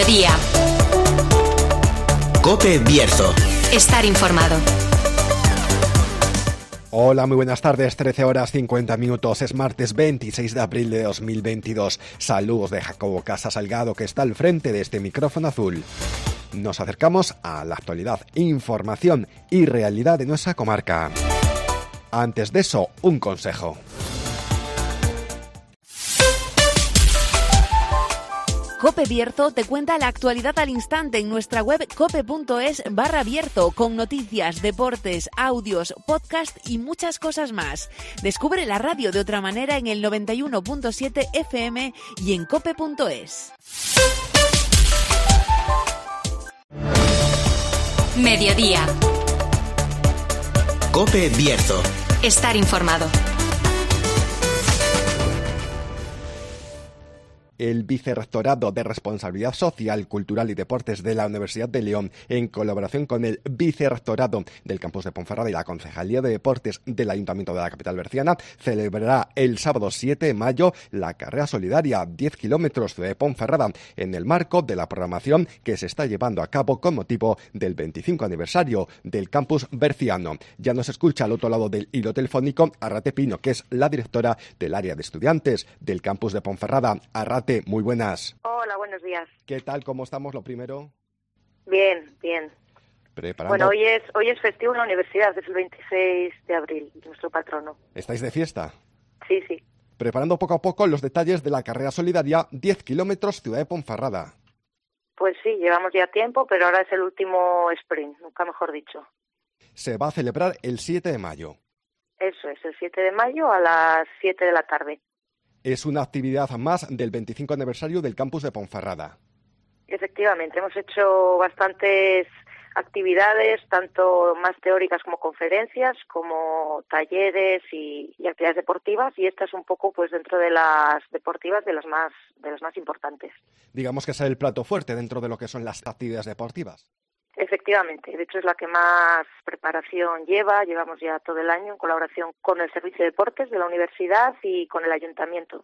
Mediodía. COPE Bierzo. Estar informado. Hola, muy buenas tardes, 13 horas 50 minutos, es martes 26 de abril de 2022. Saludos de Jacobo Casa Salgado, que está al frente de este micrófono azul. Nos acercamos a la actualidad, información y realidad de nuestra comarca. Antes de eso, un consejo. COPE Bierzo te cuenta la actualidad al instante en nuestra web cope.es/Bierzo, con noticias, deportes, audios, podcast y muchas cosas más. Descubre la radio de otra manera en el 91.7 FM y en cope.es. Mediodía. COPE Bierzo. Estar informado. El Vicerrectorado de Responsabilidad Social, Cultural y Deportes de la Universidad de León, en colaboración con el Vicerrectorado del Campus de Ponferrada y la Concejalía de Deportes del Ayuntamiento de la capital berciana, celebrará el sábado 7 de mayo la carrera solidaria 10 kilómetros de Ponferrada, en el marco de la programación que se está llevando a cabo con motivo del 25 aniversario del Campus berciano. Ya nos escucha al otro lado del hilo telefónico Arrate Pino, que es la directora del área de estudiantes del Campus de Ponferrada. Arrate, muy buenas. Hola, buenos días. ¿Qué tal? ¿Cómo estamos? Lo primero. Bien, bien. Preparando. Bueno, hoy es festivo en la universidad, es el 26 de abril, nuestro patrono. ¿Estáis de fiesta? Sí, sí. Preparando poco a poco los detalles de la carrera solidaria 10 kilómetros Ciudad de Ponferrada. Pues sí, llevamos ya tiempo, pero ahora es el último sprint, nunca mejor dicho. Se va a celebrar el 7 de mayo. Eso es, el 7 de mayo a las 7 de la tarde. Es una actividad más del 25 aniversario del campus de Ponferrada. Efectivamente, hemos hecho bastantes actividades, tanto más teóricas como conferencias, como talleres y actividades deportivas, y esta es un poco, pues, dentro de las deportivas, de las más importantes. Digamos que es el plato fuerte dentro de lo que son las actividades deportivas. Efectivamente, de hecho es la que más preparación lleva. Llevamos ya todo el año en colaboración con el Servicio de Deportes de la universidad y con el ayuntamiento.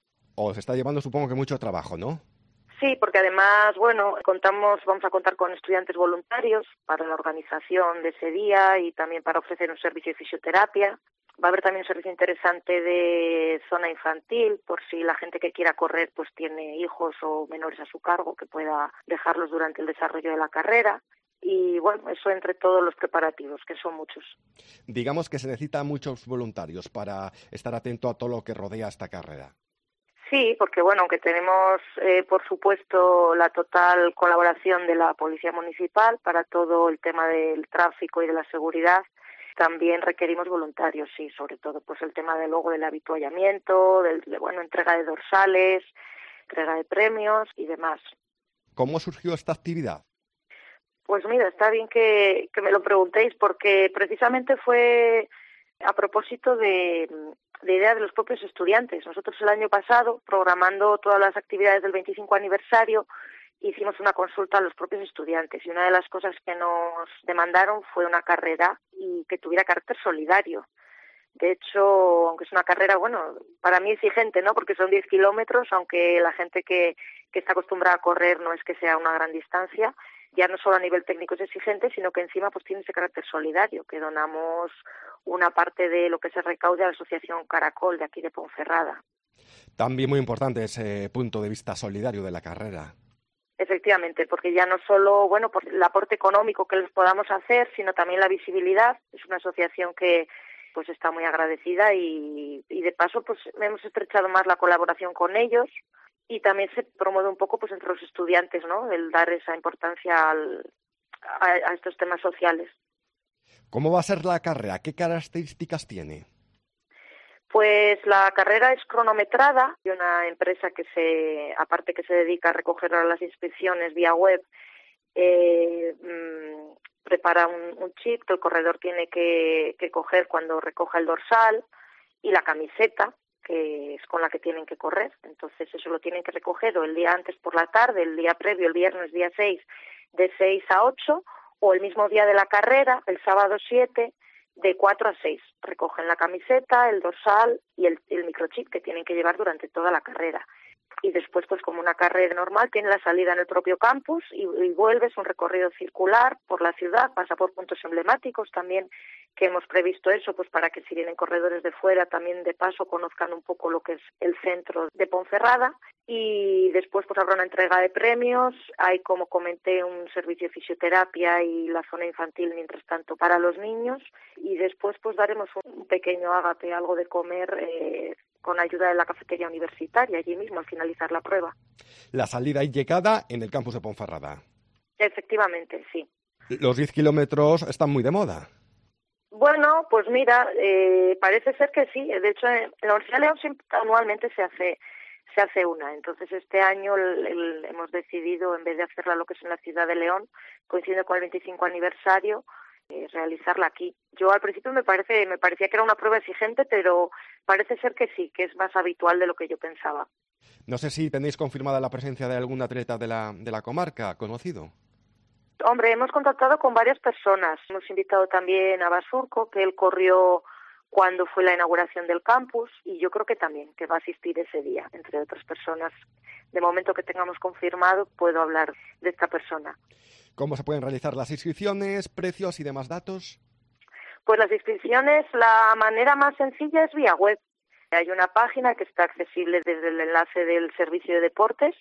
Os está llevando, supongo que mucho trabajo, ¿no? Sí, porque además, bueno, vamos a contar con estudiantes voluntarios para la organización de ese día y también para ofrecer un servicio de fisioterapia. Va a haber también un servicio interesante de zona infantil, por si la gente que quiera correr pues tiene hijos o menores a su cargo, que pueda dejarlos durante el desarrollo de la carrera. Y bueno, eso entre todos los preparativos, que son muchos. Digamos que se necesitan muchos voluntarios para estar atento a todo lo que rodea esta carrera. Sí, porque bueno, aunque tenemos por supuesto la total colaboración de la Policía Municipal para todo el tema del tráfico y de la seguridad, también requerimos voluntarios, sí, sobre todo pues el tema luego del habituallamiento, entrega de dorsales, entrega de premios y demás. ¿Cómo surgió esta actividad? Pues mira, está bien que me lo preguntéis, porque precisamente fue a propósito de idea de los propios estudiantes. Nosotros el año pasado, programando todas las actividades del 25 aniversario, hicimos una consulta a los propios estudiantes y una de las cosas que nos demandaron fue una carrera y que tuviera carácter solidario. De hecho, aunque es una carrera, bueno, para mí exigente, ¿no? Porque son 10 kilómetros, aunque la gente que está acostumbrada a correr no es que sea una gran distancia, ya no solo a nivel técnico es exigente, sino que encima pues tiene ese carácter solidario, que donamos una parte de lo que se recaude a la Asociación Caracol de aquí de Ponferrada. También muy importante ese punto de vista solidario de la carrera. Efectivamente, porque ya no solo, bueno, por el aporte económico que les podamos hacer, sino también la visibilidad. Es una asociación que pues está muy agradecida y de paso pues hemos estrechado más la colaboración con ellos. Y también se promueve un poco pues entre los estudiantes, ¿no?, el dar esa importancia a estos temas sociales. ¿Cómo va a ser la carrera? ¿Qué características tiene? Pues la carrera es cronometrada y una empresa que aparte que se dedica a recoger las inscripciones vía web, prepara un chip que el corredor tiene que coger cuando recoja el dorsal y la camiseta, que es con la que tienen que correr. Entonces eso lo tienen que recoger o el día antes por la tarde, el día previo, el viernes día 6, de 6 a 8, o el mismo día de la carrera, el sábado 7, de 4 a 6. Recogen la camiseta, el dorsal y el microchip que tienen que llevar durante toda la carrera. y después pues como una carrera normal tiene la salida en el propio campus y vuelves un recorrido circular por la ciudad, pasa por puntos emblemáticos también que hemos previsto eso pues para que si vienen corredores de fuera también de paso conozcan un poco lo que es el centro de Ponferrada y después pues habrá una entrega de premios, hay como comenté un servicio de fisioterapia y la zona infantil mientras tanto para los niños y después pues daremos un pequeño ágape, algo de comer con ayuda de la cafetería universitaria allí mismo al finalizar la prueba. La salida y llegada en el campus de Ponferrada. Efectivamente, sí. Los 10 kilómetros están muy de moda. Bueno, pues mira, parece ser que sí. De hecho, en la Universidad de León anualmente se hace una. Entonces, este año hemos decidido, en vez de hacerla lo que es en la ciudad de León, coincidiendo con el 25 aniversario, realizarla aquí. Yo al principio me parecía que era una prueba exigente, pero parece ser que sí, que es más habitual de lo que yo pensaba. No sé si tenéis confirmada la presencia de algún atleta de la comarca conocido. Hombre, hemos contactado con varias personas. Hemos invitado también a Basurco, que él corrió cuando fue la inauguración del campus, y yo creo que también, que va a asistir ese día, entre otras personas. De momento que tengamos confirmado, puedo hablar de esta persona. ¿Cómo se pueden realizar las inscripciones, precios y demás datos? Pues las inscripciones, la manera más sencilla es vía web. Hay una página que está accesible desde el enlace del Servicio de Deportes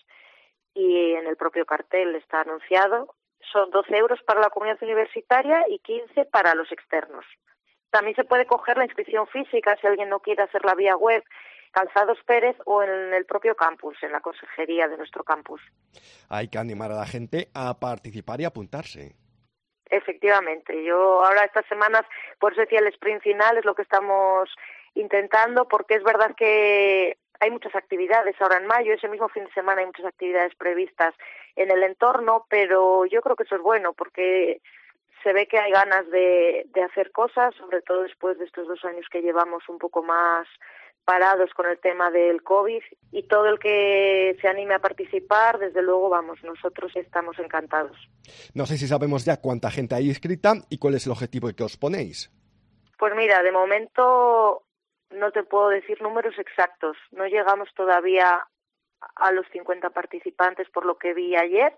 y en el propio cartel está anunciado. Son 12 euros para la comunidad universitaria y 15 para los externos. También se puede coger la inscripción física si alguien no quiere hacerla vía web, Calzados Pérez o en el propio campus, en la consejería de nuestro campus. Hay que animar a la gente a participar y apuntarse. Efectivamente. Yo ahora estas semanas, por eso decía el sprint final, es lo que estamos intentando, porque es verdad que hay muchas actividades ahora en mayo, ese mismo fin de semana hay muchas actividades previstas en el entorno, pero yo creo que eso es bueno porque se ve que hay ganas de hacer cosas, sobre todo después de estos 2 años que llevamos un poco más parados con el tema del COVID y todo el que se anime a participar, desde luego, vamos, nosotros estamos encantados. No sé si sabemos ya cuánta gente hay inscrita y cuál es el objetivo que os ponéis. Pues mira, de momento no te puedo decir números exactos. No llegamos todavía a los 50 participantes por lo que vi ayer,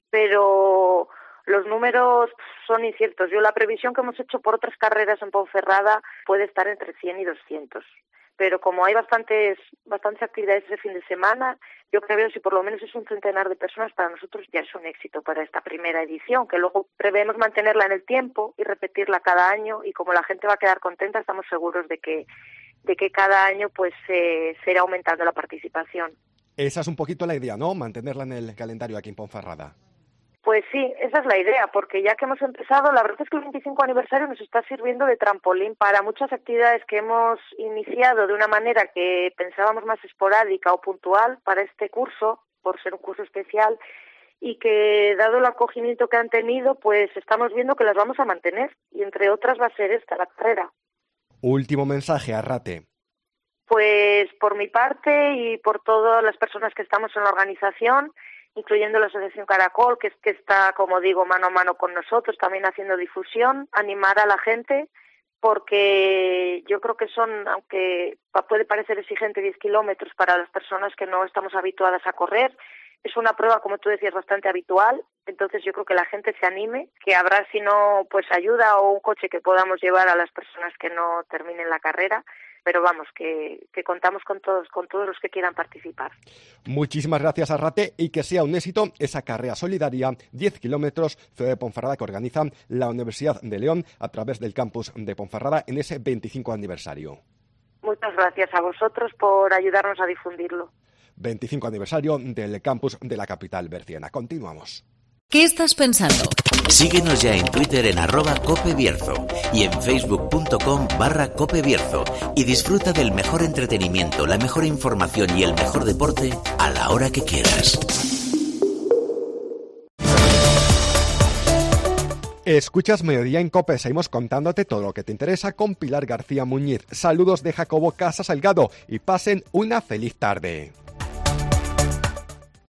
pero los números son inciertos. Yo la previsión que hemos hecho por otras carreras en Ponferrada puede estar entre 100 y 200. Pero como hay bastantes actividades ese fin de semana, yo creo que si por lo menos es un centenar de personas, para nosotros ya es un éxito para esta primera edición, que luego prevemos mantenerla en el tiempo y repetirla cada año, y como la gente va a quedar contenta, estamos seguros de que cada año pues se irá aumentando la participación. Esa es un poquito la idea, ¿no? Mantenerla en el calendario aquí en Ponferrada. Pues sí, esa es la idea, porque ya que hemos empezado, la verdad es que el 25 aniversario nos está sirviendo de trampolín para muchas actividades que hemos iniciado de una manera que pensábamos más esporádica o puntual para este curso, por ser un curso especial, y que dado el acogimiento que han tenido, pues estamos viendo que las vamos a mantener, y entre otras va a ser esta, la carrera. Último mensaje, Arrate. Pues por mi parte y por todas las personas que estamos en la organización, incluyendo la Asociación Caracol, que está, como digo, mano a mano con nosotros, también haciendo difusión, animar a la gente, porque yo creo que son, aunque puede parecer exigente 10 kilómetros para las personas que no estamos habituadas a correr, es una prueba, como tú decías, bastante habitual, entonces yo creo que la gente se anime, que habrá, si no, pues ayuda o un coche que podamos llevar a las personas que no terminen la carrera, pero vamos, que contamos con todos los que quieran participar. Muchísimas gracias, Arrate, y que sea un éxito esa carrera solidaria, 10 kilómetros, Ciudad de Ponferrada, que organiza la Universidad de León a través del campus de Ponferrada en ese 25 aniversario. Muchas gracias a vosotros por ayudarnos a difundirlo. 25 aniversario del campus de la capital berciana. Continuamos. ¿Qué estás pensando? Síguenos ya en Twitter en @CopeBierzo y en facebook.com/CopeBierzo y disfruta del mejor entretenimiento, la mejor información y el mejor deporte a la hora que quieras. Escuchas Mediodía en COPE, seguimos contándote todo lo que te interesa con Pilar García Muñiz. Saludos de Jacobo Casa Salgado y pasen una feliz tarde.